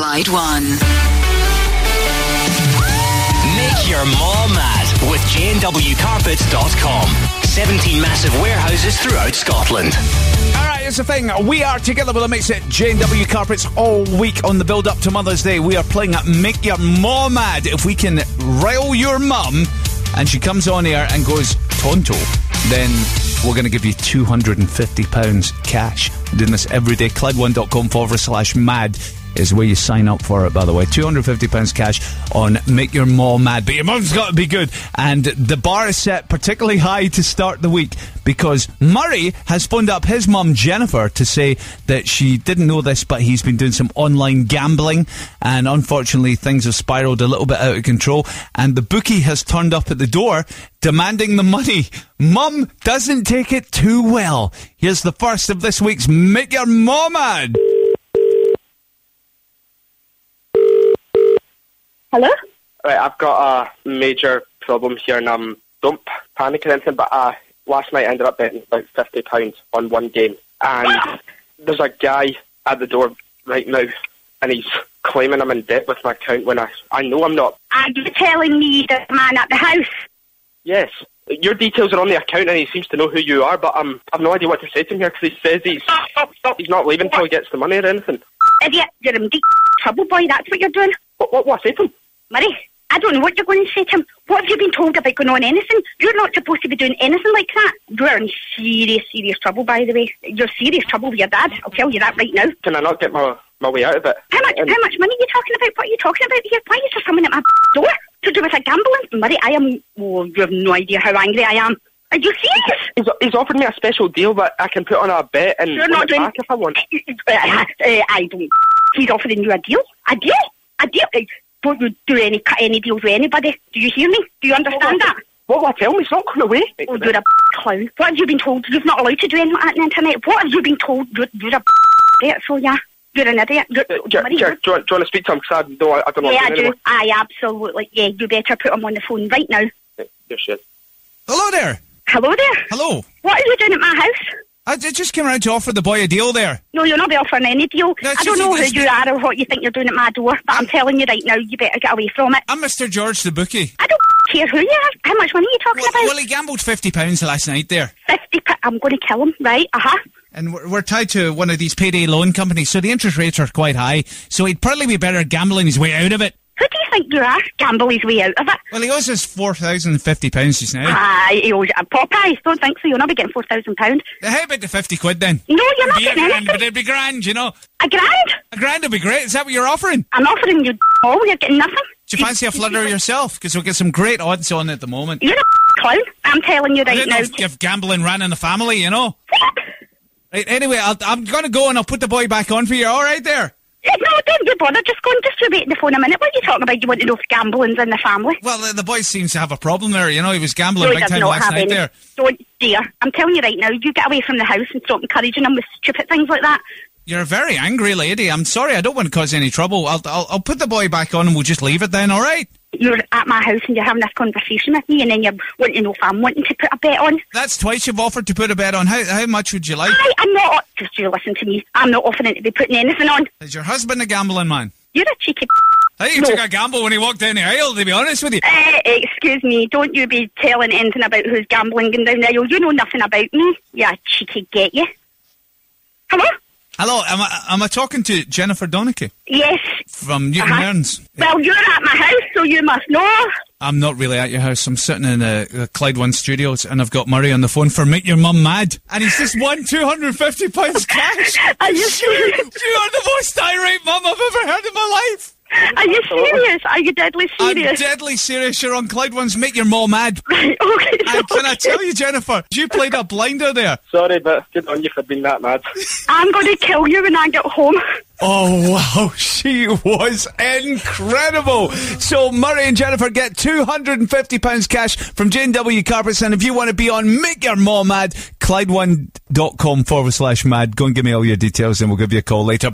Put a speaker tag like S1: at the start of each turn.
S1: Clyde One.
S2: Make your mom mad with JNWCarpets.com. 17 massive warehouses throughout Scotland.
S3: Alright, here's the thing. We are together with a mix at JW Carpets all week on the build up to Mother's Day. We are playing at Make Your Mom Mad. If we can rile your mum and she comes on air and goes Tonto, then we're going to give you £250 cash. We're doing this every day. Clyde1.com/mad is where you sign up for it, by the way. £250 cash on Make Your Mom Mad. But your mum's got to be good. And the bar is set particularly high to start the week because Murray has phoned up his mum, Jennifer, to say that she didn't know this, but he's been doing some online gambling. And unfortunately, things have spiraled a little bit out of control. And the bookie has turned up at the door demanding the money. Mum doesn't take it too well. Here's the first of this week's Make Your Mom Mad.
S4: Hello?
S5: Right, I've got a major problem here, and don't panic or anything, but last night I ended up betting about £50 on one game, and there's a guy at the door right now, and he's claiming I'm in debt with my account when I know I'm not.
S4: Are you telling me the man at the house?
S5: Yes. Your details are on the account, and he seems to know who you are, but I've no idea what to say to him here, because he says he's not leaving until he gets the money or anything.
S4: Idiot, you're in deep trouble, boy, that's what you're doing.
S5: What I say to him?
S4: Murray, I don't know what you're going to say to him. What have you been told about going on anything? You're not supposed to be doing anything like that. You're in serious trouble, by the way. You're serious trouble with your dad. I'll tell you that right now.
S5: Can I not get my way out of it?
S4: How much money are you talking about? What are you talking about here? Why is there someone at my door to do with a gambling? Murray, I am... Oh, you have no idea how angry I am. Are you serious?
S5: He's offered me a special deal that I can put on a bet and
S4: you're not
S5: doing... back if I want.
S4: I don't... He's offering you a deal? A deal? A deal? Don't you do any deals with anybody? Do you hear me? Do you understand that?
S5: What will I tell him? He's not going away.
S4: Oh, you're a clown. What have you been told? You're not allowed to do anything like that on the internet. What have you been told? You're a idiot, so yeah. You're an idiot. Do you
S5: want to speak to him? Because I don't know.
S4: Yeah, I do. Anymore. I absolutely... Yeah, you better put him on the phone right now.
S5: Yes, shit.
S3: Hello there.
S4: Hello there.
S3: Hello.
S4: What are you doing at my house?
S3: I just came around to offer the boy a deal there.
S4: No, you're not offering any deal.
S3: No,
S4: I don't know who you are or what you think you're doing at my door, but I'm telling you right now, you better get away from it.
S3: I'm Mr. George the bookie.
S4: I don't care who you are. How much money are you talking about?
S3: Well, he gambled £50 last night there.
S4: £50? I'm going to kill him, right?
S3: And we're tied to one of these payday loan companies, so the interest rates are quite high. So he'd probably be better gambling his way out of it.
S4: Who do you think you are? Gamble his way out of it.
S3: Well, he owes us £4,050 just now.
S4: He owes you. Popeye, don't think so. You'll not be getting £4,000.
S3: How about the £50 then?
S4: No, you're not getting anything.
S3: But it'd be grand, you know.
S4: A grand?
S3: A grand would be great. Is that what you're offering?
S4: I'm offering you all. You're getting nothing.
S3: Do you fancy a flutter yourself? Because we'll get some great odds on at the moment.
S4: You're a clown. I'm telling you right now.
S3: I don't know if gambling ran in the family, you know. Right, anyway, I'm going to go and I'll put the boy back on for you. All right there?
S4: No, don't you bother. Just go and distribute the phone a minute. What are you talking about? You want to know if gambling's in the family?
S3: Well, the boy seems to have a problem there. You know, he was gambling big time last night there.
S4: Don't dare. I'm telling you right now, you get away from the house and stop encouraging him with stupid things like that.
S3: You're a very angry lady. I'm sorry. I don't want to cause any trouble. I'll put the boy back on and we'll just leave it then, all right?
S4: You're at my house and you're having this conversation with me and then you're wanting to know if I'm wanting to put a bet on.
S3: That's twice you've offered to put a bet on. How much would you like?
S4: I'm not... Just you listen to me. I'm not offering to be putting anything on.
S3: Is your husband a gambling man?
S4: You're a cheeky...
S3: I think he took a gamble when he walked down the aisle, to be honest with you.
S4: Excuse me, don't you be telling anything about who's gambling down the aisle. You know nothing about me. Yeah, cheeky get you. Hello?
S3: Hello, am I talking to Jennifer Donachie?
S4: Yes.
S3: From Newton Mearns?
S4: Well, you're at my house, so you must know.
S3: I'm not really at your house. I'm sitting in the Clyde One studios and I've got Murray on the phone for Make Your Mum Mad. And he's just won £250 cash.
S4: Are you serious?
S3: You are the most irate mum I've ever heard in my life.
S4: Are you serious? Are you deadly serious?
S3: I'm deadly serious. You're on Clyde One's Make Your Mum Mad.
S4: Right, okay.
S3: And can I tell you, Jennifer, you played a blinder there.
S5: Sorry, but good on you for being that mad.
S4: I'm going to kill you when I get home.
S3: Oh, wow. She was incredible. So Murray and Jennifer get £250 cash from JW Carpets. And if you want to be on Make Your Mum Mad, Clyde1.com/mad. Go and give me all your details and we'll give you a call later.